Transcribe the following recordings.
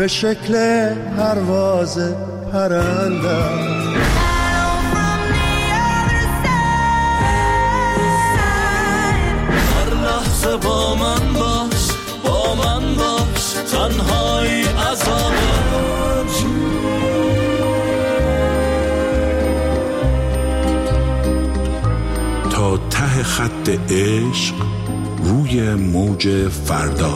به شکل پرواز پرندم. هر لحظه با من باش، با من باش، تنهایی عذابه. تا ته خط عشق روی موج فردا.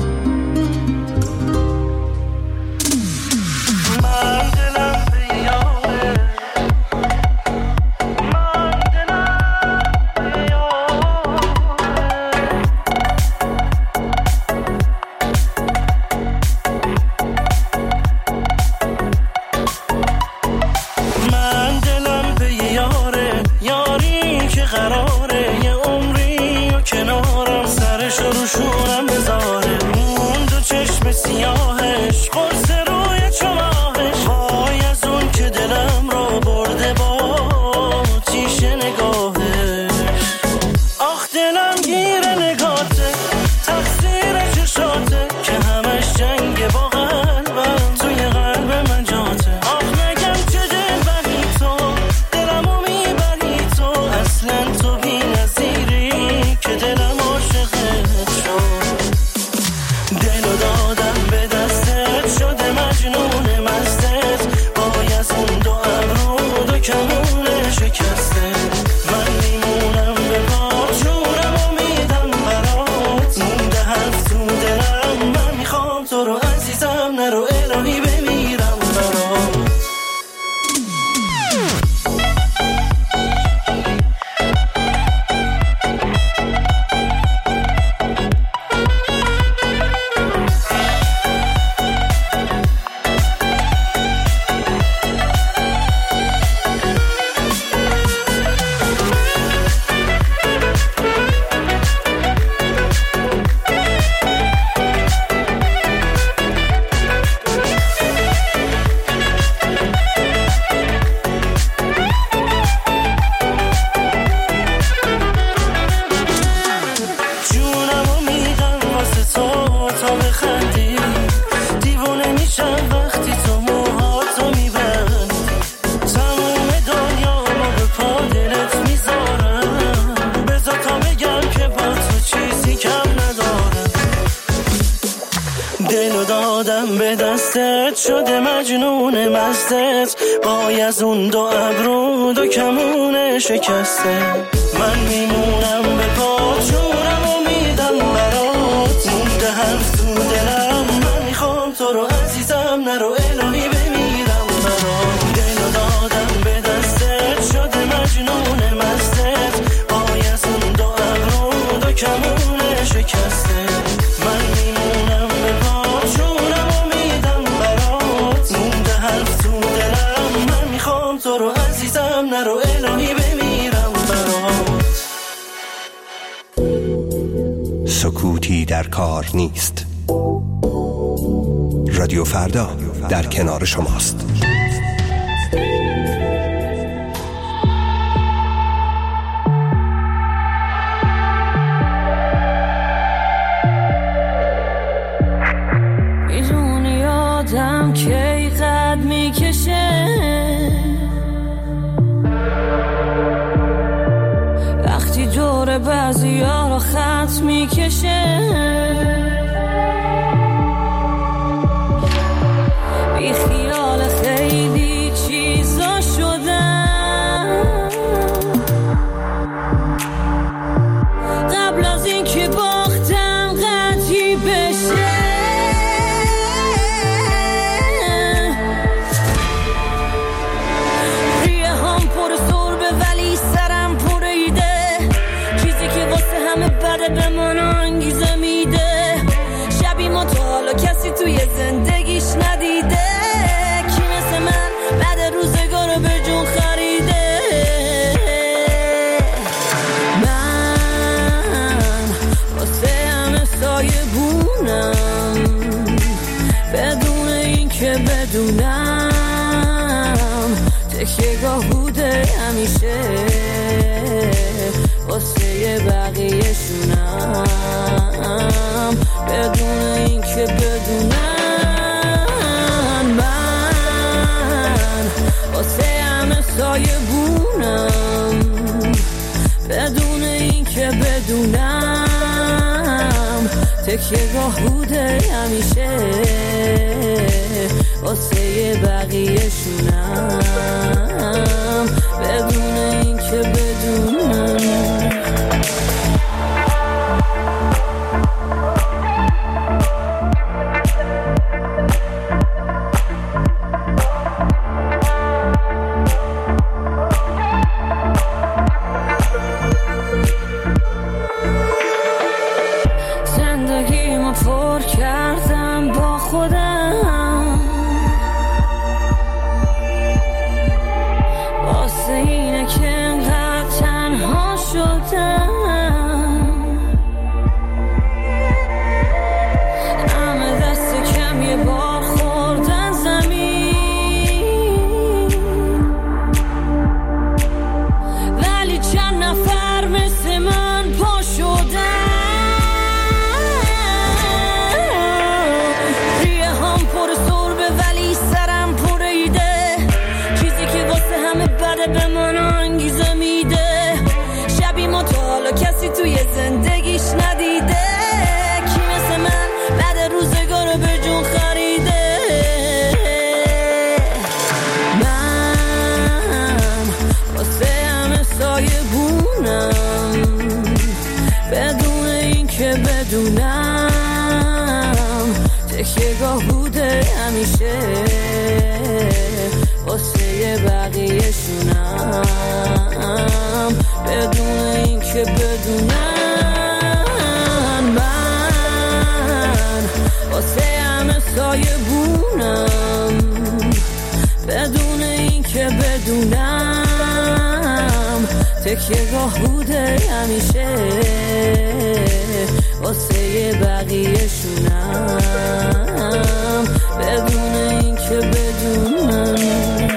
شده مجنون مستت، پای از اون دو ابرو دو کمون شکسته. من میمونم به پات، جونم و میدم برات، مونده حرف تو دلم. من میخوام تو رو عزیزم، نرو الهی بمیرم برات. دلو دادم به دستت، شده مجنون مستت، پای از اون دو ابرو دو کمون شکسته. من میمونم به پات، جونم و میدم برات، مونده حرف تو دلم. من میخوام تو رو عزیزم، نرو الهی بمیرم برات. سکوتی در کار نیست. رادیو فردا در کنار شماست. میدونی آدم کی قد میکشه، وقتی دور بعضی ها رو خط میکشه. بی خیال خیلی چیزا شدم، قبل از این که باختم قطعی بشه. ریه هم پر سربه ولی سرم پر ایده، چیزی که واسه همه بده به من انگیزه میده. شبی ما تا حالا کسی توی زندگیش ندیده، کی مثل من بعد روزگار رو به جون خریده. من واسه همه سایه بونم، بدون این که بدونم تکیه‌گاه بوده همیشه واسه بقیه شونم، بدون این که بدونم. بدون این که بدونم تکیه‌گاه بوده همیشه واسه بقیه‌شونم بدون این که بدونم. توی زندگیش ندیده کی مثل من بعد روزگار به جون خریده. من واسه همه سایه بونم بدون این که بدونم تکیه‌گاه بوده همیشه واسه بقیه‌شونم بدون این که بدونم. من واسه همه سایه بونم بدون این که بدونم تکیه‌گاه بوده همیشه واسه بقیه‌شونم بدون این که بدونم.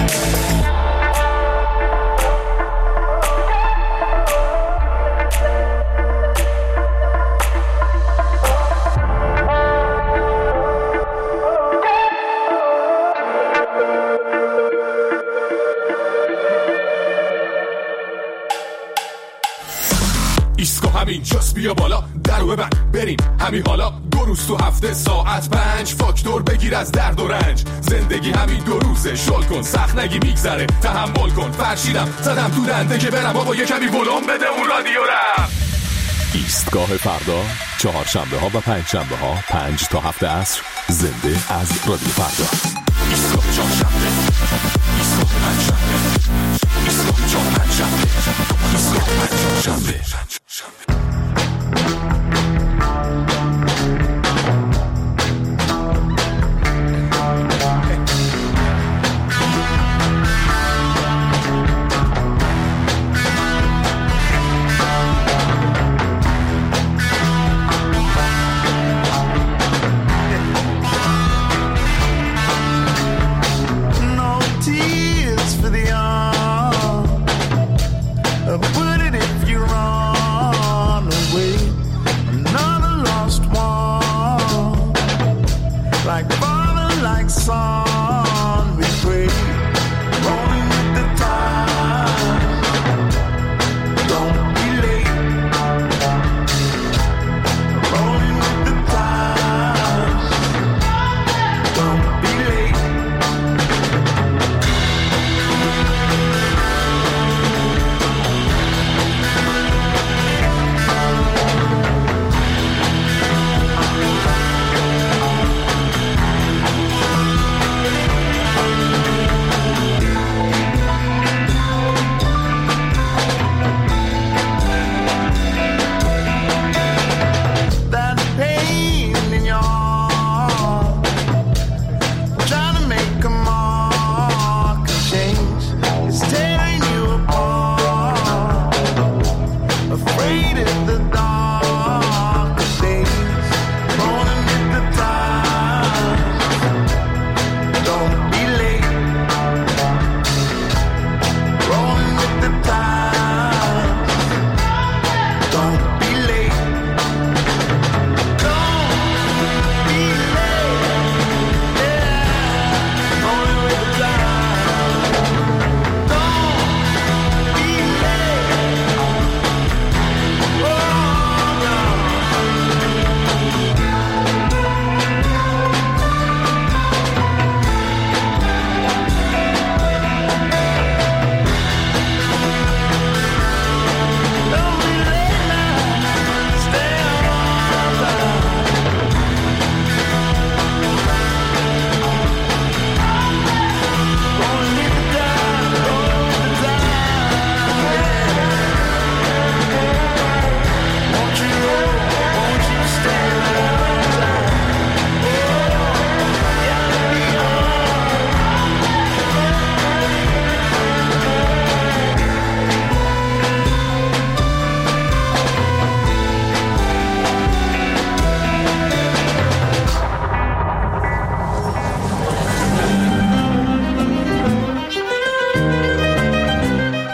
اینجاست بیا بالا درو ببند بریم همین حالا 2 روز تو هفته ساعت 5 فاکتور بگیر از درد و رنج زندگی همین 2 روزه شل کن سخت نگی میگذره تحمل کن فرشیدم زدم تو دنده که برم بابا یه کمی ولوم بده اون رادیو رم. ایستگاه فردا چهارشنبه ها و پنجشنبه ها 5 تا 7 عصر زنده از رادیو فردا. ایستگاه چهارشنبه ایستگاه پنجشنبه ایستگاه چهارشنبه ایستگاه پنجشنبه.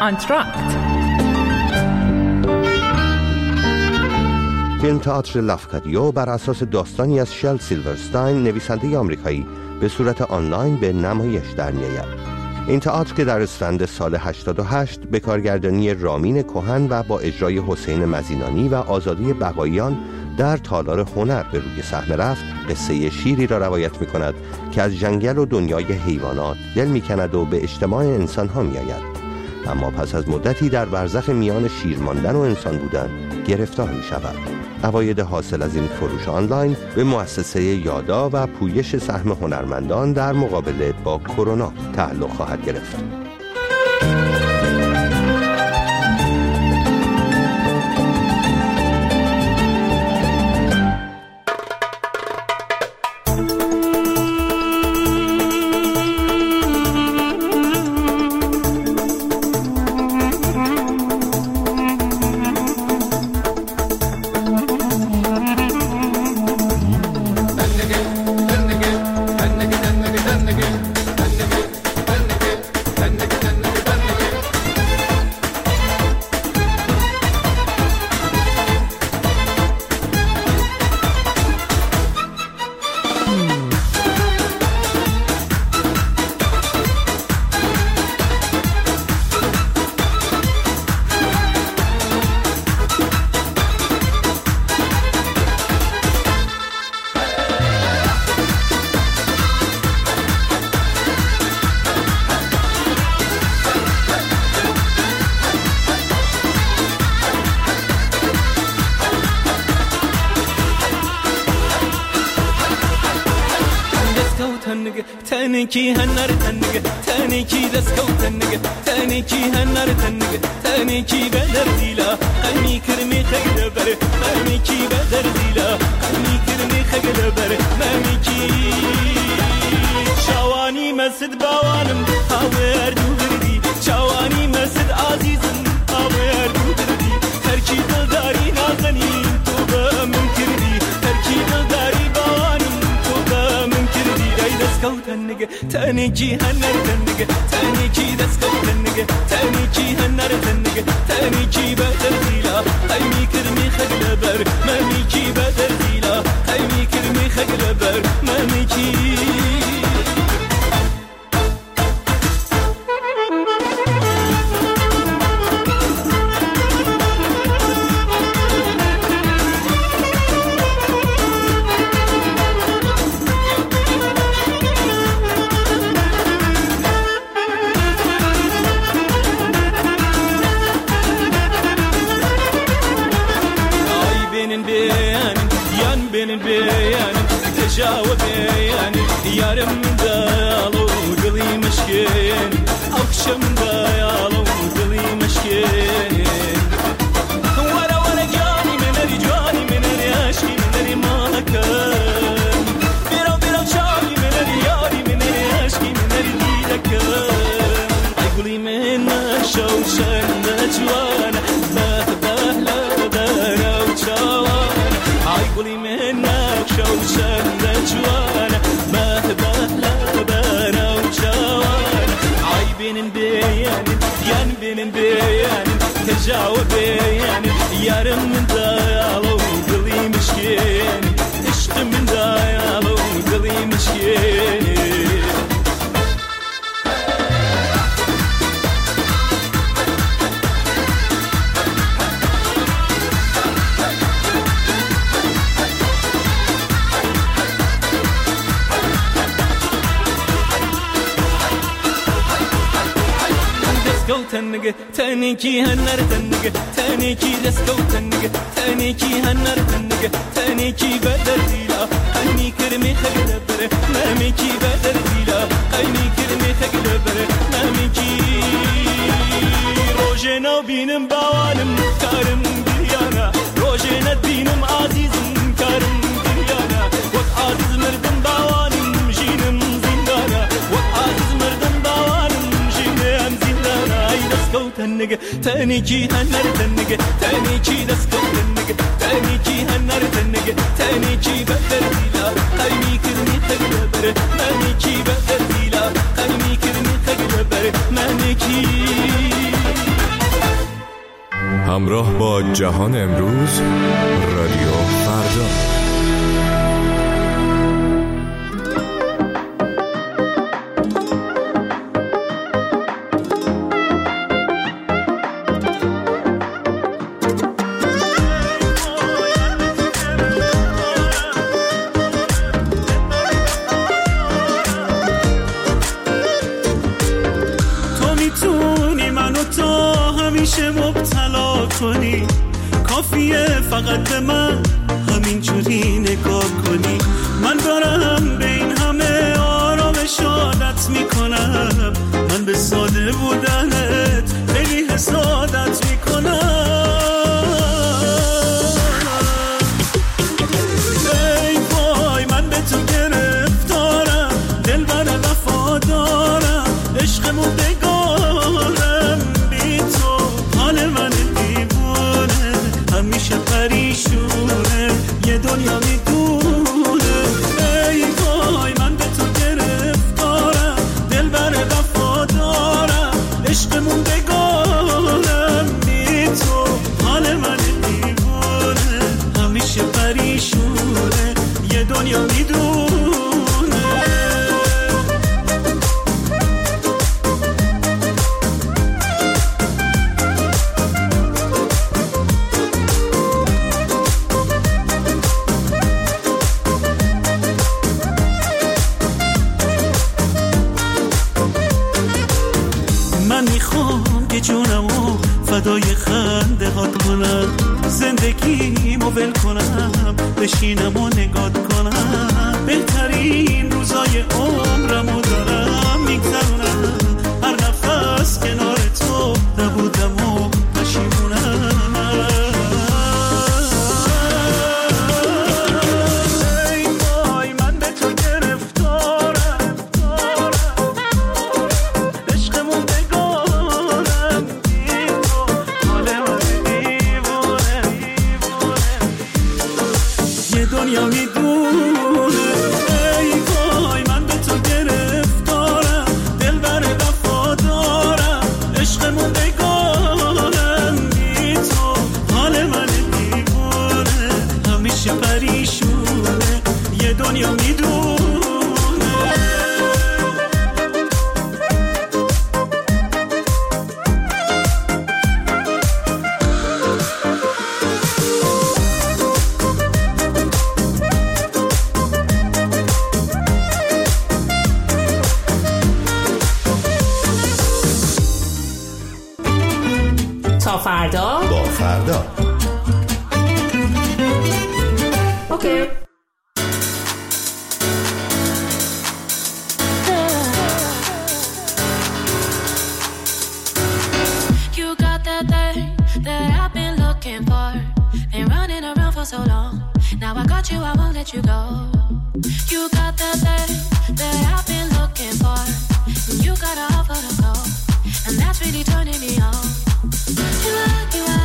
آنتراکت. فیلم تئاتر لافکادیو بر اساس داستانی از شل سیلورستاین نویسنده آمریکایی به صورت آنلاین به نمایش در می‌آید. این تئاتر که در اسفند سال 88 به کارگردانی رامین کهن و با اجرای حسین مزینانی و آزادی بقاییان در تالار هنر به روی صحنه رفت، قصه شیری را روایت می‌کند که از جنگل و دنیای حیوانات دل می‌کند و به اجتماع انسان‌ها می‌آید. اما پس از مدتی در برزخ میان شیر ماندن و انسان بودن گرفتار می‌شود. عواید حاصل از این فروش آنلاین به مؤسسه یادا و پویش سهم هنرمندان در مقابله با کرونا تعلق خواهد گرفت. تنکی هنر تنگه تنکی دسکو تنگه تنکی هنر تنگه تنکی بدر دیلا قلمی کرمی خیل بره تنکی بدر دیلا قلمی کرمی خیل بره تنکی شوانی مسد باوانم هاور دو بردی شوانی مسد عزیزم هاور دو بردی ترکی دلداری نازنی تو با من کردی ترکی دلداری باوانم تو با من کردی ای دسکو تنگه تنکی هنر تنگه تنکی دسکو تنگه تنکی هنر تنگه تنکی بدر دیلا قلمی کرمی خیل بره تنکی بدر دیلا قلمی کرمی خیل بره تنکی تجاوب يعني يا رم دالو قلي مشكين او كشم دالو قلي مشكين ولا جاني من رجاني من رياشي من رمالكن بيرو شاي من رياري من رياشي من ريدكن قولي من شوشن جوانا بهبه لا دارو جوانا قولي من شوشن جوانا بهبه لا دارو جوانا عيبين بيان ين بين بيان تجاوب يعني يا رم من دالو قلي مشكين عشق من دالو قلي مشكين تنگه تنکی هنر تنگه تنکی دسکو تنگه تنکی هنر تنگه تنکی بدر دیلا قلمی کرمی خیل بره نمیکی بدر دیلا قلمی کرمی خیل بره نمیکی روزنا بینم باوانم کارم دیانا روزنا بینم عزیزم کارم دیانا وقت عزیز مردم باوانم جینم زندانا وقت عزیز مردم باوانم جینم زندانا دسکو تنگه تنکی هنر تنگه تنکی دسکو تنگه تنکی هنر تنگه تنکی بدر دیلا قلمی کرمی خیل بره منکی بدر دیلا قلمی کرمی خیل بره منکی همراه با جهان امروز، رادیو فردا. مبتلا کنی، کافیه فقط به من همینجوری نگاه کنی. من دارم به این همه آرامش عادت میکنم، من به ساده بودنت خیلی حسادت میکنم. ای وای من به تو گرفتارم، دل بر وفا دارم، عشقمون بگارم بی تو. حال من دیوونه همیشه پریشونه، یه دنیا میدونه. ای وای من به تو گرفتارم، دل بر وفا دارم، عشقمون بگارم بی تو. حال من دیوونه همیشه پریشونه، یه دنیا میدونه. جونمو فدای خنده هات کنم، زندگیمو ول کنم، بشینم و نگات کنم. بهترین روزای عمرمو دارم میگذرونم، هر نفس کنار تو نبودم و پشیمونم. ای وای من به تو گرفتارم، عشقمون دنیا میدونه. ای وای من به تو گرفتارم، دل بر وفا دارم، عشقمون بگارم بی تو. حال من دیوونه همیشه پریشونه، یه دنیا میدونه. فردا با فردا. اوکی. You got that thing that I've been looking for, been running around for so long. Now I got you, I won't let you go. You got that thing that I've been looking for, and you got an offer to go, and that's really turning me on. You are